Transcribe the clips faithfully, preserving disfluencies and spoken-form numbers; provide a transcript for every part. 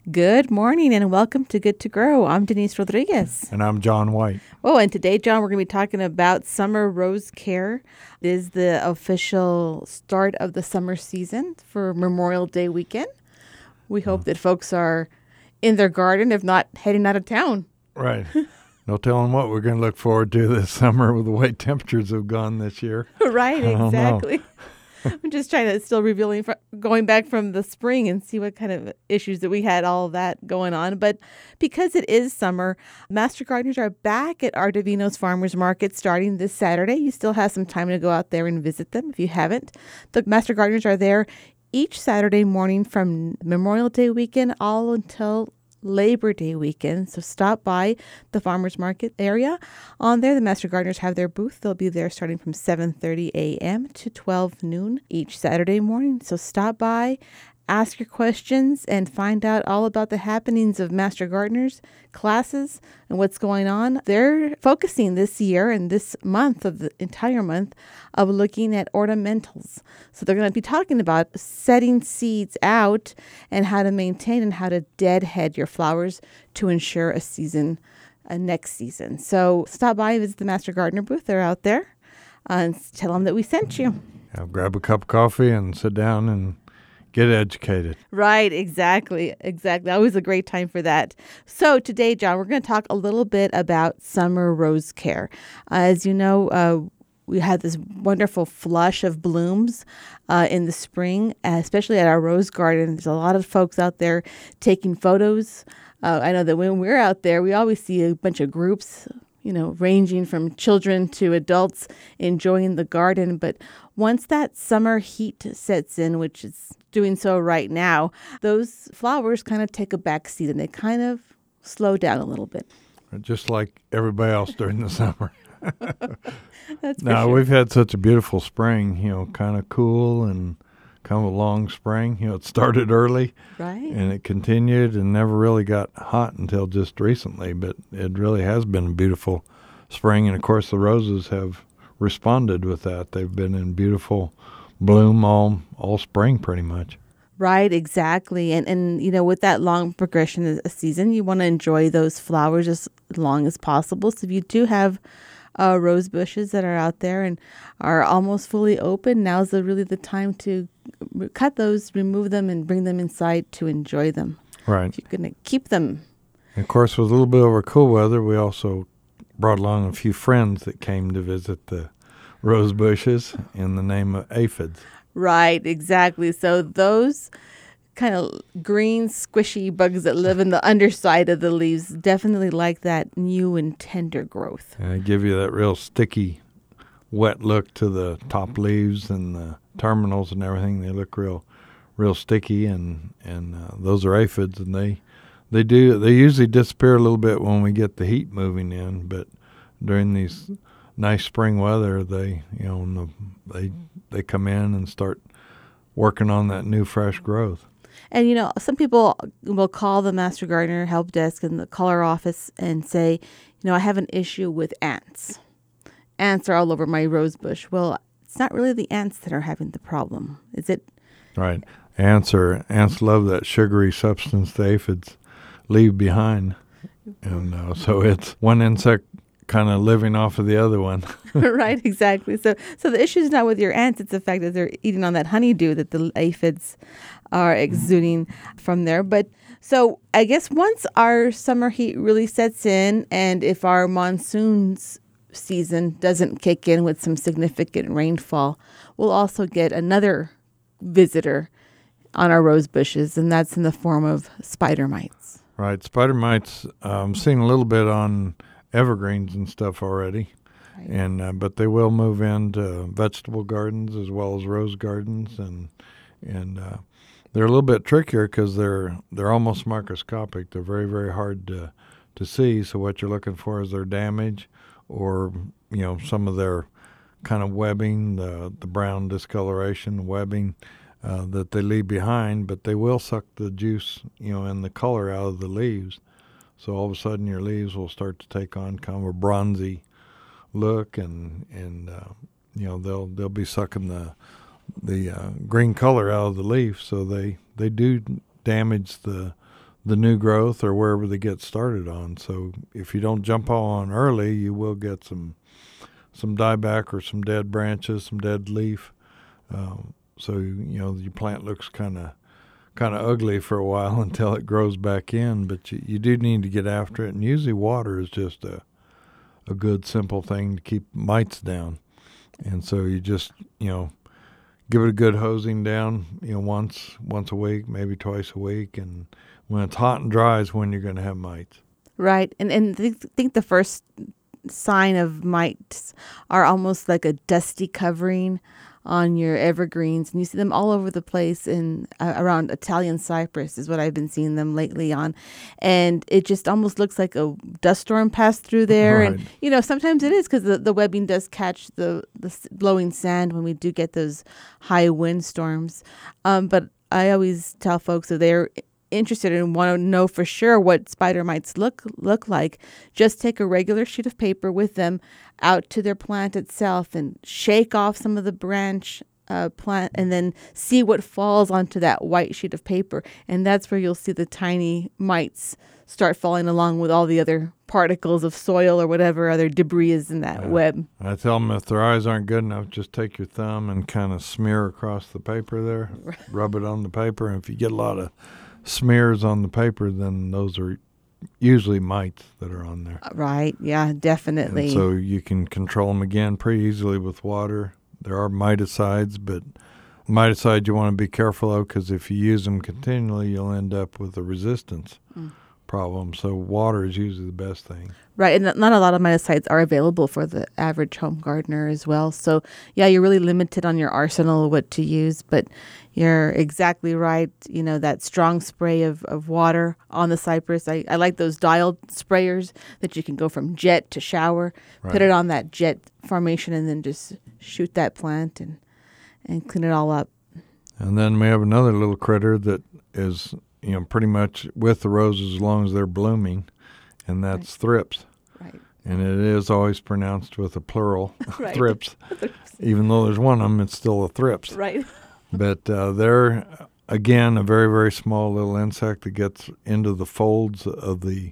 Good morning and welcome to Good to Grow. I'm Denise Rodriguez. And I'm John White. Oh, and today, John, we're going to be talking about summer rose care. It is the official start of the summer season for Memorial Day weekend. We hope that folks are in their garden, if not heading out of town. Right. No telling what we're going to look forward to this summer with the way temperatures have gone this year. Right, exactly. I'm just trying to still revealing, fr- going back from the spring and see what kind of issues that we had, all of that going on. But because it is summer, Master Gardeners are back at Ardovino's Farmers Market starting this Saturday. You still have some time to go out there and visit them if you haven't. The Master Gardeners are there each Saturday morning from Memorial Day weekend all until Labor Day weekend. So stop by the farmers market area. On there, the Master Gardeners have their booth. They'll be there starting from seven thirty a.m. to twelve noon each Saturday morning. So stop by, ask your questions, and find out all about the happenings of Master Gardeners classes and what's going on. They're focusing this year and this month of the entire month of looking at ornamentals. So they're going to be talking about setting seeds out and how to maintain and how to deadhead your flowers to ensure a season, a next season. So stop by, visit the Master Gardener booth. They're out there. Uh, and tell them that we sent you. Yeah, grab a cup of coffee and sit down and get educated. Right, exactly, exactly. Always a great time for that. So today, John, we're going to talk a little bit about summer rose care. Uh, as you know, uh, we had this wonderful flush of blooms uh, in the spring, uh, especially at our rose garden. There's a lot of folks out there taking photos. Uh, I know that when we're out there, we always see a bunch of groups, you know, ranging from children to adults enjoying the garden. But once that summer heat sets in, which is doing so right now, those flowers kind of take a back seat and they kind of slow down a little bit. Just like everybody else during the summer. That's Now, for sure. we've had such a beautiful spring, you know, kind of cool and kind of a long spring. You know, it started early. Right. And it continued and never really got hot until just recently. But it really has been a beautiful spring. And, of course, the roses have responded with that. They've been in beautiful bloom all all spring pretty much. Right, exactly. And, and you know, with that long progression of a season, you want to enjoy those flowers as long as possible. So if you do have uh, rose bushes that are out there and are almost fully open, now's the, really the time to cut those, remove them, and bring them inside to enjoy them. Right. If you're going to keep them. And of course, with a little bit over cool weather, we also brought along a few friends that came to visit the rose bushes in the name of aphids. Right, exactly. So those kind of green, squishy bugs that live in the underside of the leaves definitely like that new and tender growth. And they give you that real sticky, wet look to the top leaves and the terminals and everything. They look real, real sticky, and and uh, those are aphids, and they they do they usually disappear a little bit when we get the heat moving in, but during these nice spring weather, they you know the, they they come in and start working on that new fresh growth. And, you know, some people will call the Master Gardener help desk in the color office and say, you know, I have an issue with ants. Ants are all over my rose bush. Well, it's not really the ants that are having the problem, is it? Right. Ants are ants love that sugary substance the aphids leave behind, and uh, so it's one insect kind of living off of the other one. Right, exactly. So so the issue is not with your ants, it's the fact that they're eating on that honeydew that the aphids are exuding from there. But so I guess once our summer heat really sets in, and if our monsoons season doesn't kick in with some significant rainfall, we'll also get another visitor on our rose bushes, and that's in the form of spider mites. Right. Spider mites, um, seen a little bit on evergreens and stuff already. Right. And uh, but they will move into vegetable gardens as well as rose gardens, and and uh, they're a little bit trickier because they're they're almost microscopic. They're very very hard to to see. So what you're looking for is their damage, or you know some of their kind of webbing, the the brown discoloration webbing uh, that they leave behind. But they will suck the juice, you know, and the color out of the leaves. So all of a sudden your leaves will start to take on kind of a bronzy look, and and uh, you know they'll they'll be sucking the the uh, green color out of the leaf. So they they do damage the the new growth or wherever they get started on. So if you don't jump on early, you will get some some dieback or some dead branches, some dead leaf. Um, so you know your plant looks kind of kind of ugly for a while until it grows back in. But you, you do need to get after it, and usually water is just a a good simple thing to keep mites down. And so you just you know give it a good hosing down, you know once once a week, maybe twice a week, and when it's hot and dry is when you're going to have mites. Right. And and I th- think the first sign of mites are almost like a dusty covering on your evergreens. And you see them all over the place in uh, around Italian cypress is what I've been seeing them lately on. And it just almost looks like a dust storm passed through there. Right. And, you know, sometimes it is because the, the webbing does catch the, the s- blowing sand when we do get those high wind storms. Um, but I always tell folks that they're interested and want to know for sure what spider mites look look like, just take a regular sheet of paper with them out to their plant itself and shake off some of the branch uh, plant and then see what falls onto that white sheet of paper. And that's where you'll see the tiny mites start falling along with all the other particles of soil or whatever other debris is in that Yeah. web. I tell them if their eyes aren't good enough, just take your thumb and kind of smear across the paper there, rub it on the paper. And if you get a lot of smears on the paper, then those are usually mites that are on there. Right. Yeah, definitely. And so you can control them again pretty easily with water. There are miticides, but miticides you want to be careful of because if you use them continually, you'll end up with a resistance mm. problem. So water is usually the best thing. Right, and not a lot of miticides are available for the average home gardener as well. So, yeah, you're really limited on your arsenal of what to use, but you're exactly right. You know, that strong spray of, of water on the cypress. I, I like those dialed sprayers that you can go from jet to shower, right. Put it on that jet formation, and then just shoot that plant and, and clean it all up. And then we have another little critter that is, you know, pretty much with the roses as long as they're blooming, and that's right. thrips. Right. And it is always pronounced with a plural, right. thrips. Even though there's one of them, it's still a thrips. Right. But uh, they're, again, a very, very small little insect that gets into the folds of the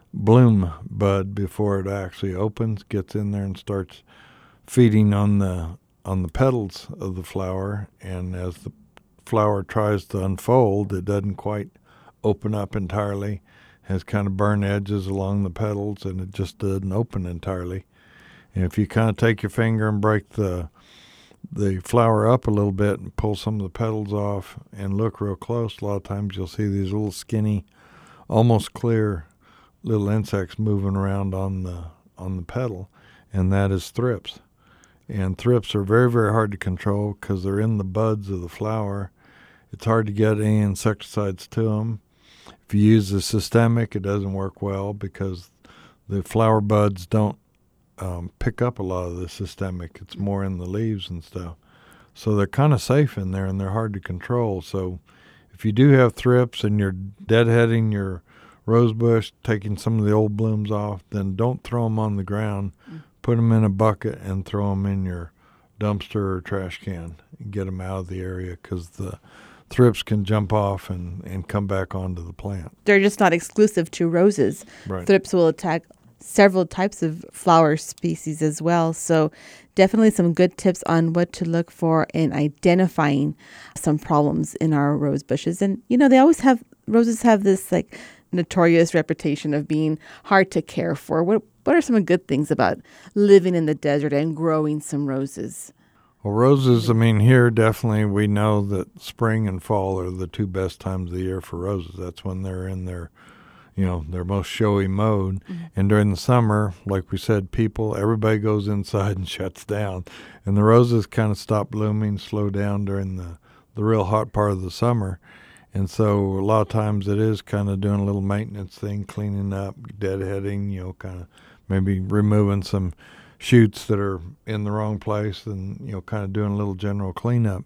bloom bud before it actually opens, gets in there and starts feeding on the on the petals of the flower. And as the flower tries to unfold, it doesn't quite open up entirely, has kind of burn edges along the petals, and it just doesn't open entirely. And if you kind of take your finger and break the the flower up a little bit and pull some of the petals off and look real close, a lot of times you'll see these little skinny, almost clear little insects moving around on the on the petal, and that is thrips. And thrips are very, very hard to control because they're in the buds of the flower. It's hard to get any insecticides to them. If you use the systemic, it doesn't work well because the flower buds don't um, pick up a lot of the systemic. It's more in the leaves and stuff. So they're kind of safe in there, and they're hard to control. So if you do have thrips and you're deadheading your rose bush, taking some of the old blooms off, then don't throw them on the ground. Mm. Put them in a bucket and throw them in your dumpster or trash can and get them out of the area because the thrips can jump off and, and come back onto the plant. They're just not exclusive to roses. Right. Thrips will attack several types of flower species as well. So definitely some good tips on what to look for in identifying some problems in our rose bushes. And, you know, they always have, roses have this like notorious reputation of being hard to care for. What What are some good things about living in the desert and growing some roses? Well, roses, I mean, here definitely we know that spring and fall are the two best times of the year for roses. That's when they're in their, you know, their most showy mode. Mm-hmm. And during the summer, like we said, people, everybody goes inside and shuts down. And the roses kind of stop blooming, slow down during the, the real hot part of the summer. And so a lot of times it is kind of doing a little maintenance thing, cleaning up, deadheading, you know, kind of maybe removing some shoots that are in the wrong place and, you know, kind of doing a little general cleanup.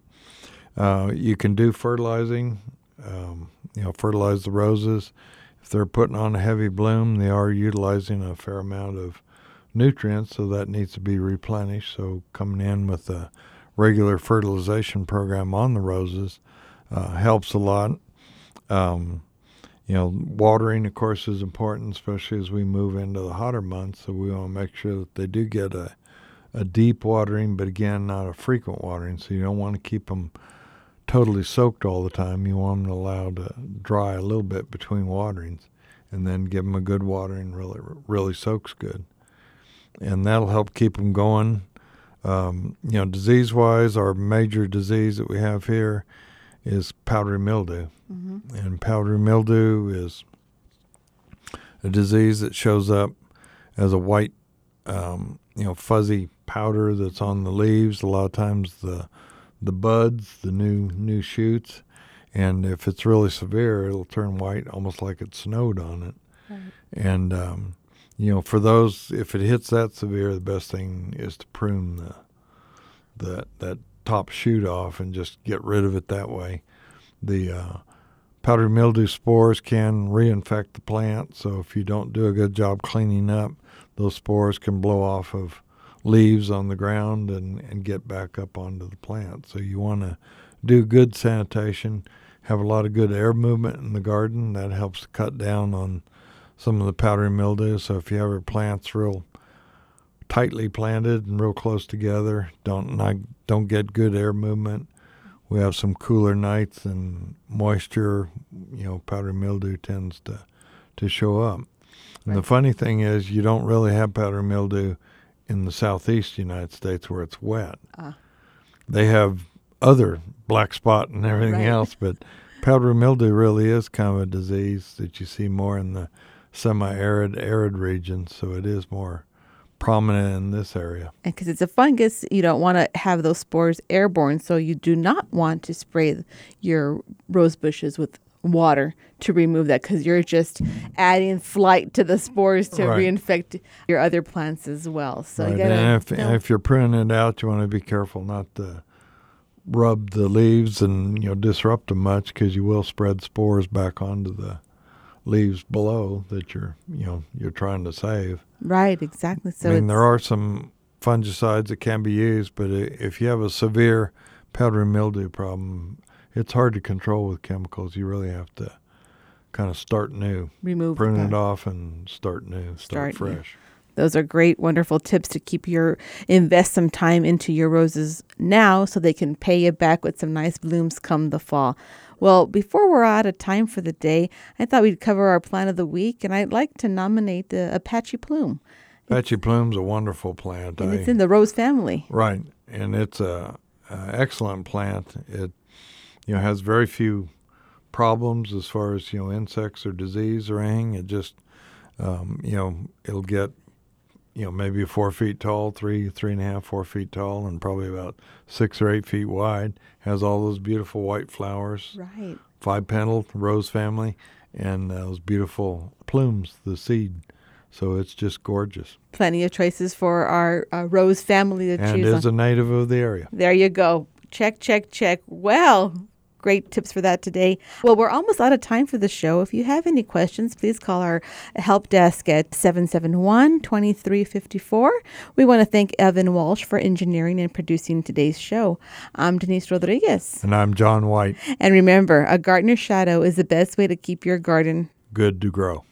Uh, you can do fertilizing, um, you know, fertilize the roses. If they're putting on a heavy bloom, they are utilizing a fair amount of nutrients, so that needs to be replenished. So coming in with a regular fertilization program on the roses uh, helps a lot. Um, You know, watering, of course, is important, especially as we move into the hotter months. So we want to make sure that they do get a, a deep watering, but again, not a frequent watering. So you don't want to keep them totally soaked all the time. You want them allowed to dry a little bit between waterings, and then give them a good watering. Really, really soaks good, and that'll help keep them going. Um, you know, disease-wise, our major disease that we have here is powdery mildew. Mm-hmm. And powdery mildew is a disease that shows up as a white, um, you know, fuzzy powder that's on the leaves. A lot of times the the buds, the new new shoots, and if it's really severe, it'll turn white, almost like it snowed on it. Right. And um, you know, for those, if it hits that severe, the best thing is to prune the the that top shoot off and just get rid of it that way. The uh, powdery mildew spores can reinfect the plant, so if you don't do a good job cleaning up, those spores can blow off of leaves on the ground and, and get back up onto the plant. So you want to do good sanitation, have a lot of good air movement in the garden. That helps to cut down on some of the powdery mildew. So if you have your plants real tightly planted and real close together, don't not, don't get good air movement. We have some cooler nights and moisture, you know, powdery mildew tends to, to show up. And right. The funny thing is you don't really have powdery mildew in the southeast United States where it's wet. Uh. They have other black spot and everything right. else, but powdery mildew really is kind of a disease that you see more in the semi-arid, arid regions, so it is more prominent in this area. And because it's a fungus, you don't want to have those spores airborne, so you do not want to spray your rose bushes with water to remove that, because you're just adding flight to the spores to right. reinfect your other plants as well. So right. you gotta, and if, no. and if you're pruning it out, you want to be careful not to rub the leaves and, you know, disrupt them much, because you will spread spores back onto the leaves below that you're, you know, you're trying to save. Right, exactly. So I mean, there are some fungicides that can be used, but if you have a severe powdery mildew problem, it's hard to control with chemicals. You really have to kind of start new. Remove Prune that. it off and start new, start, start fresh. New. Those are great, wonderful tips to keep your, invest some time into your roses now so they can pay you back with some nice blooms come the fall. Well, before we're out of time for the day, I thought we'd cover our plant of the week, and I'd like to nominate the Apache Plume. Apache Plume's a wonderful plant. And I, it's in the rose family. Right, and it's a, a excellent plant. It, you know, has very few problems as far as, you know, insects or disease or anything. It just, um, you know, it'll get, you know, maybe four feet tall, three, three and a half, four feet tall, and probably about six or eight feet wide. Has all those beautiful white flowers. Right. Five petal, rose family, and uh, those beautiful plumes, the seed. So it's just gorgeous. Plenty of choices for our uh, rose family to and choose is on. a native of the area. There you go. Check, check, check. Well, great tips for that today. Well, we're almost out of time for the show. If you have any questions, please call our help desk at seven seven one, two three five four. We want to thank Evan Walsh for engineering and producing today's show. I'm Denise Rodriguez. And I'm John White. And remember, a gardener's shadow is the best way to keep your garden good to grow.